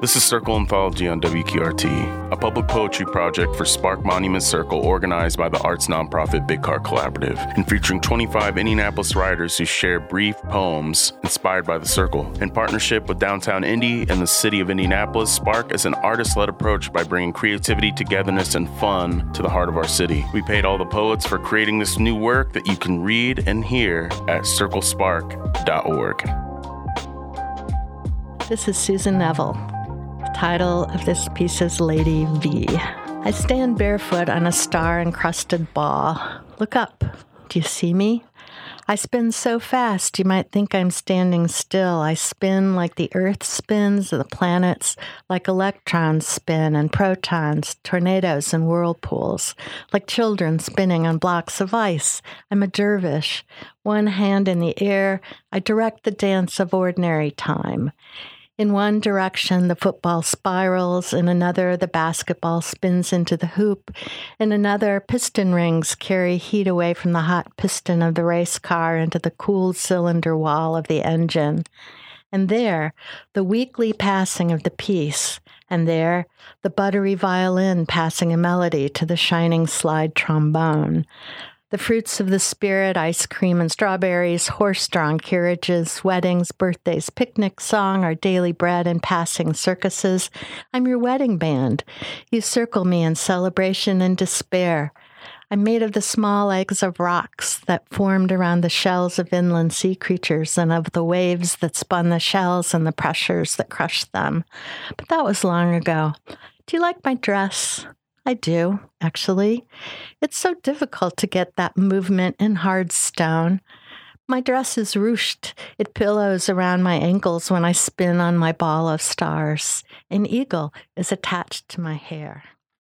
This is Circle Anthology on WQRT, a public poetry project for Spark Monument Circle organized by the arts nonprofit Big Car Collaborative and featuring 25 Indianapolis writers who share brief poems inspired by the Circle. In partnership with Downtown Indy and the City of Indianapolis, Spark is an artist-led approach by bringing creativity, togetherness, and fun to the heart of our city. We paid all the poets for creating this new work that you can read and hear at circlespark.org. This is Susan Neville. The title of this piece is Lady V. I stand barefoot on a star-encrusted ball. Look up. Do you see me? I spin so fast you might think I'm standing still. I spin like the Earth spins, the planets, like electrons spin and protons, tornadoes and whirlpools, like children spinning on blocks of ice. I'm a dervish. One hand in the air, I direct the dance of ordinary time. In one direction, the football spirals. In another, the basketball spins into the hoop. In another, piston rings carry heat away from the hot piston of the race car into the cool cylinder wall of the engine. And there, the weekly passing of the piece. And there, the buttery violin passing a melody to the shining slide trombone. The fruits of the spirit, ice cream and strawberries, horse-drawn carriages, weddings, birthdays, picnic song, our daily bread and passing circuses. I'm your wedding band. You circle me in celebration and despair. I'm made of the small eggs of rocks that formed around the shells of inland sea creatures and of the waves that spun the shells and the pressures that crushed them. But that was long ago. Do you like my dress? I do, actually. It's so difficult to get that movement in hard stone. My dress is ruched. It pillows around my ankles when I spin on my ball of stars. An eagle is attached to my hair.